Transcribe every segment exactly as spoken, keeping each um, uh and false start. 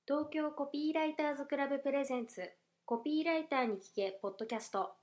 東京コピーライターズクラブプレゼンツコピーライターに聞けポッドキャスト。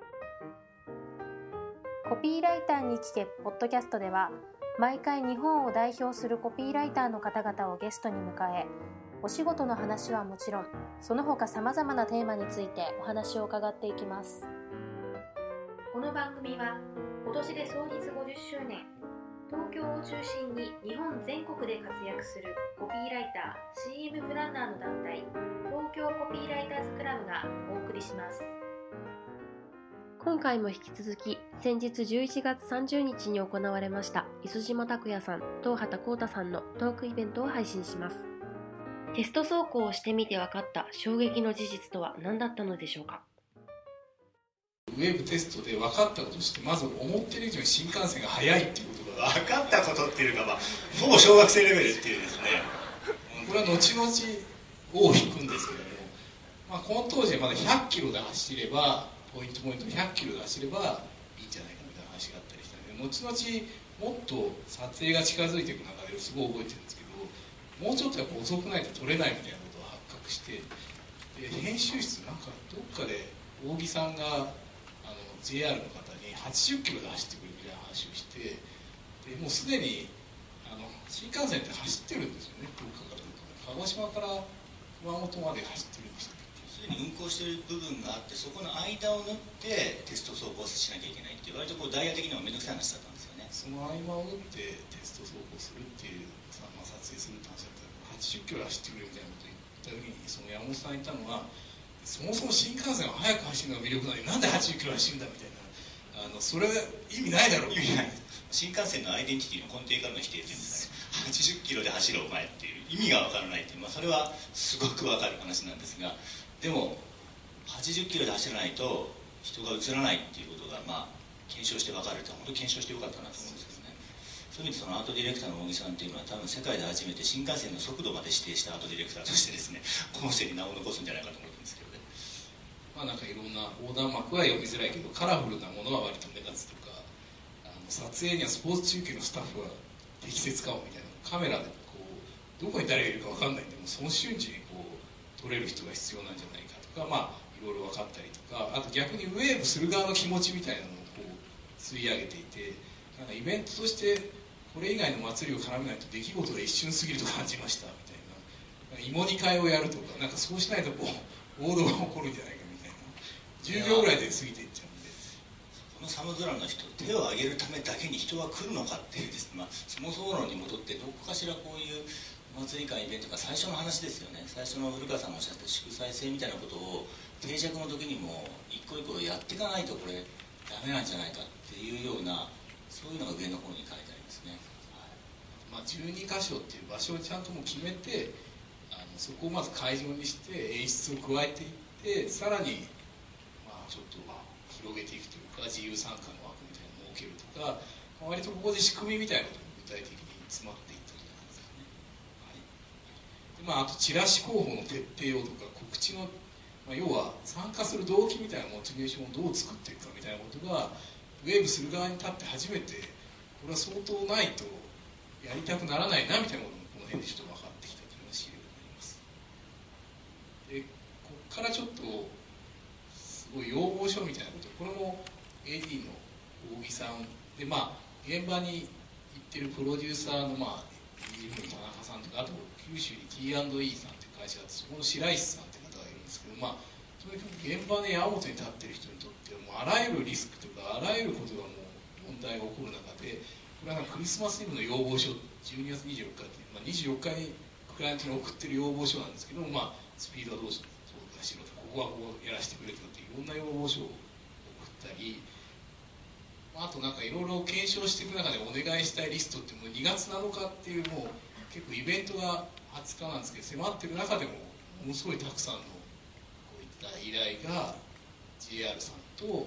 コピーライターに聞けポッドキャストでは、毎回日本を代表するコピーライターの方々をゲストに迎え、お仕事の話はもちろん、その他さまざまなテーマについてお話を伺っていきます。この番組は今年で創立ごじゅっしゅうねん、東京を中心に日本全国で活躍するコピーライター、シーエム プランナーの団体、東京コピーライターズクラブがお送りします。今回も引き続き、先日じゅういちがつさんじゅうにちに行われました磯島拓也さん、東畑浩太さんのトークイベントを配信します。テスト走行をしてみて分かった衝撃の事実とは何だったのでしょうか。 ウェブテストで分かったこととして、まず思ってる以上に新幹線が速いっていうことが分かったことっていうか、まあ、ほぼ小学生レベルっていうですね、 これは後々尾を引くんですけれども、まあ、この当時はまだひゃっキロで走れば、ポイントポイントひゃっキロで走ればいいんじゃないかみたいな話があったりしたので、後々もっと撮影が近づいていく中ですごい覚えてるんですけど、もうちょっとやっぱ遅くないと撮れないみたいなことが発覚して、で編集室なんかどっかで大木さんがあの ジェイアール の方にはちじゅっキロで走ってくるみたいな話をして、でもうすでにあの新幹線って走ってるんですよね。どっかからどっか、鹿児島から熊本まで走ってるんですよ。 すでに運行している部分があって、そこの間を縫ってテスト走行しなきゃいけないっていう、割とこうダイヤ的には面倒くさい話だったんですよね。 その合間を縫ってテスト走行するっていう、まあ、撮影するって話だったらはちじゅっキロ走ってくれみたいなことを言った時に、その山本さん言ったのは、そもそも新幹線は速く走るのが魅力なのに、なんではちじゅっキロ走るんだみたいな、あのそれ意味ないだろう。 意味ない。新幹線のアイデンティティの根底からの否定っていうんですかね。はちじゅっキロで走るお前っていう意味がわからないっていう、まあ、それはすごくわかる話なんですが、でもはちじゅっキロで走らないと人が映らないっていうことが、まあ、検証してわかると、本当に検証してよかったなと思うんですけどね。そういう意味でそのアートディレクターの大木さんっていうのは、多分世界で初めて新幹線の速度まで指定したアートディレクターとしてですね、後世に名を残すんじゃないかと思うんですけどね。 まあ、なんかいろんな横断幕は読みづらいけど、カラフルなものは割と目立つとか、あの撮影にはスポーツ中継のスタッフは適切かもみたいな、カメラでこうどこに誰がいるか分かんないんで、もその瞬時にこう撮れる人が必要なんじゃないかとか、まあいろいろ分かったりとか、あと逆にウェーブする側の気持ちみたいなのをこう吸い上げていて、なんかイベントとしてこれ以外の祭りを絡めないと出来事が一瞬過ぎると感じましたみたいな、芋煮会をやるとか、なんかそうしないとこう暴動が起こるんじゃないかみたいな、じゅうびょうぐらいで過ぎていっちゃうんで、 この寒空の人、手を挙げるためだけに人は来るのかっていうですね、まあ、そもそも論に戻って、どこかしらこういうお祭り会イベントが最初の話ですよね。最初の古川さんがおっしゃった祝祭性みたいなことを定着の時にも一個一個やっていかないとこれダメなんじゃないかっていうような、そういうのが上の方に書いてありますね。 まあ、じゅうにかしょっていう場所をちゃんともう決めて、あのそこをまず会場にして演出を加えていって、さらに、まあ、ちょっと広げていくというか、自由参加の枠みたいなのを設けるとか、まあ、割とここで仕組みみたいなことも具体的に詰まっていったんじゃないですかね。はい。で、まあ、あとチラシ広報の徹底をとか、告知の、まあ、要は参加する動機みたいなモチベーションをどう作っていくかみたいなことがウェーブする側に立って初めて、これは相当ないとやりたくならないなみたいなこともこの辺でちょっと分かってきたというのが資料になります。で、ここからちょっとすごい要望書みたいなこと、これも エーディー の大木さんで、まあ現場に行ってるプロデューサーのまあ田中さんとか、あと九州に ティーアンドイー さんっていう会社があって、そこの白石さんっていう方がいるんですけど、まあとにかく現場で矢面に立ってる人にとってはもうあらゆるリスクとかあらゆることがもう問題が起こる中で、これはなんかクリスマスイブの要望書、じゅうにがつにじゅうよっかっていう、まあ、にじゅうよっかにクライアントに送ってる要望書なんですけども、まあ、スピードはどうしろとか、ここはこうやらせてくれとかっていろんな要望書を送ったり、あとなんかいろいろ検証していく中でお願いしたいリストってもうにがつなのかっていう、もう結構イベントがはつかなんですけど迫ってる中でもものすごいたくさんのこういった依頼が ジェイアール さんと我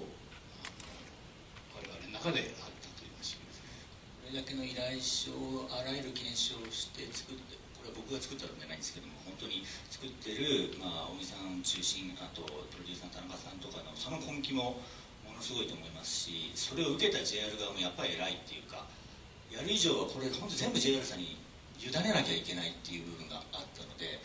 々の中であったという話ですね。 これだけの依頼書をあらゆる検証をして作って、これは僕が作ったわけじゃないんですけども、本当に作ってる、まあ、尾身さん中心、あとプロデューサーの田中さんとかのその根気もものすごいと思いますし、それを受けた ジェイアール 側もやっぱり偉いっていうか、やる以上はこれ本当全部 ジェイアール さんに委ねなきゃいけないっていう部分があったので、そ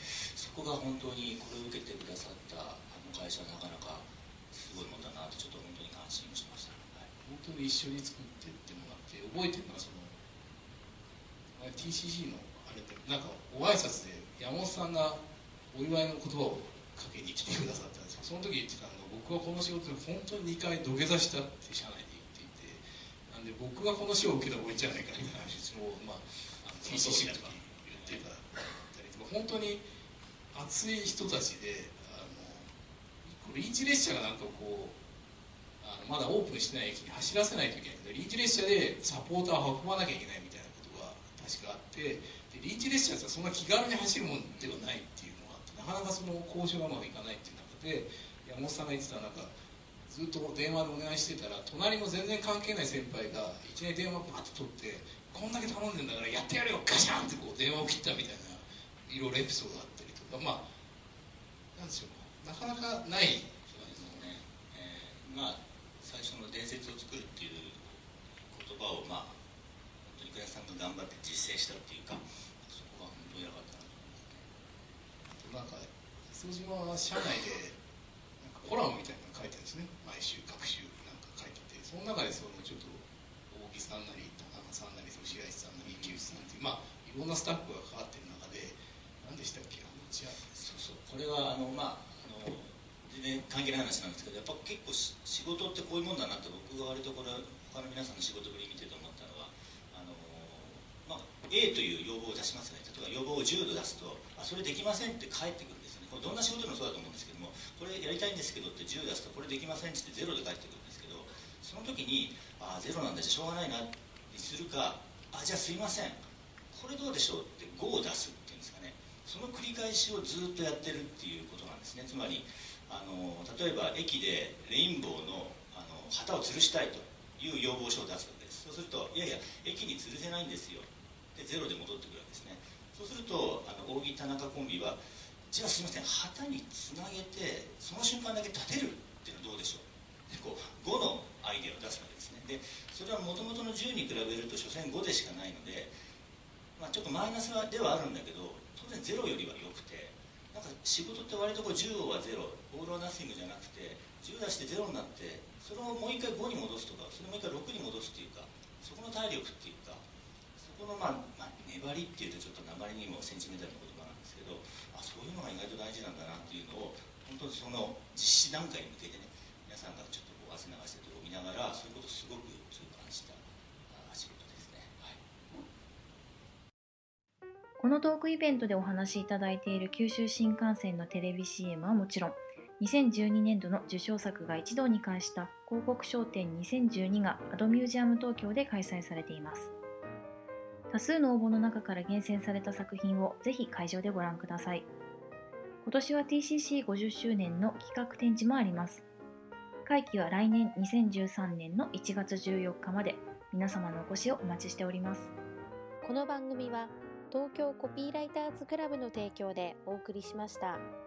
そこが本当にこれを受けてくださったあの会社はなかなかすごいもんだなとちょっと本当に感心をしました、はい、 本当に一緒に作ってってもらって覚えてるのはその ティーシーシー のあれでなんかご挨拶で山本さんがお祝いの言葉をかけに来てくださったんですよ。その時言ってたのが僕はこの仕事で本当ににかい土下座したって社内で言っていて、なんで僕がこの賞を受けた方がいいんじゃないかみたいな話を、まあ、あの ティーシーシー の時に言ってたりとか本当に熱い人たちであの臨時列車がなんかこうあのまだオープンしてない駅に走らせないといけないけど臨時列車でサポーターを運ばなきゃいけないみたいなことが確かあってで臨時列車ってそんな気軽に走るもんではないっていうのがあってなかなかその交渉がうまくいかないっていう中で山本さんが言ってたなんかずっと電話でお願いしてたら隣の全然関係ない先輩がいきなり電話バッと取ってこんだけ頼んでんだからやってやるよガシャンってこう電話を切ったみたいないろいろエピソードがあったりとかまあなんでしょうなかなかないそうですよね、えー、まあ最初の伝説を作るっていう言葉をまあ本当に倉石さんが頑張って実践したっていうかそこは本当に偉かったなと思いますね。 なんか磯島は社内でなんかコラムみたいなの書いてるんですね毎週各週なんか書いててその中でそのちょっと大木さんなり田中さんなり白石さんなり池内さんっていうまあいろんなスタッフが関わってる中で何でしたっけあのじゃあそうそうこれはあのまああの全然関係ない話なんですけどやっぱ結構し仕事ってこういうもんだなって僕が割とこれ他の皆さんの仕事ぶり見てて思ったのはあの、まあ、A という要望を出しますね例えば要望をじゅうど出すとあそれできませんって返ってくるんですよねこれどんな仕事でもそうだと思うんですけどもこれやりたいんですけどってじゅう出すとこれできませんってゼロで返ってくるんですけどその時にあゼロなんだじゃしょうがないなにするかあじゃあすいませんこれどうでしょうってごを出すっていうんですかねその繰り返しをずっとやってるっていうことなんですねつまりあの例えば駅でレインボー の, あの旗を吊るしたいという要望書を出すわけですそうするといやいや駅に吊るせないんですよでゼロで戻ってくるわけですねそうするとあの大木田中コンビはじゃあすいません旗につなげてその瞬間だけ立てるっていうのはどうでしょうでこうごのアイデアを出すわけですねでそれはもともとのじゅうに比べると所詮ごでしかないので、まあ、ちょっとマイナスではあるんだけど当然ゼロよりは良くてなんか仕事って割とこうじゅうはゼロオール・オア・ナッシングじゃなくてじゅう出してゼロになってそれをもう一回ごに戻すとかそれをもう一回ろくに戻すっていうかそこの体力っていうかそこのまあ、まあ、粘りっていうとちょっとあまりにもセンチメンタルな言葉なんですけどあそういうのが意外と大事なんだなっていうのを本当にその実施段階に向けてね皆さんがちょっとこう汗流してるところを見ながらそういうことをすごく痛感した仕事ですね、はい。 このトークイベントでお話しいただいている九州新幹線のテレビ シーエム はもちろんにせんじゅうにねんどの受賞作が一堂に会した広告商展にせんじゅうにがアドミュージアム東京で開催されています。多数の応募の中から厳選された作品をぜひ会場でご覧ください。今年は ティーシーシーごじゅっしゅうねんの企画展示もあります。会期は来年にせんじゅうさんねんのいちがつじゅうよっかまで皆様のお越しをお待ちしております。 この番組は東京コピーライターズクラブの提供でお送りしました。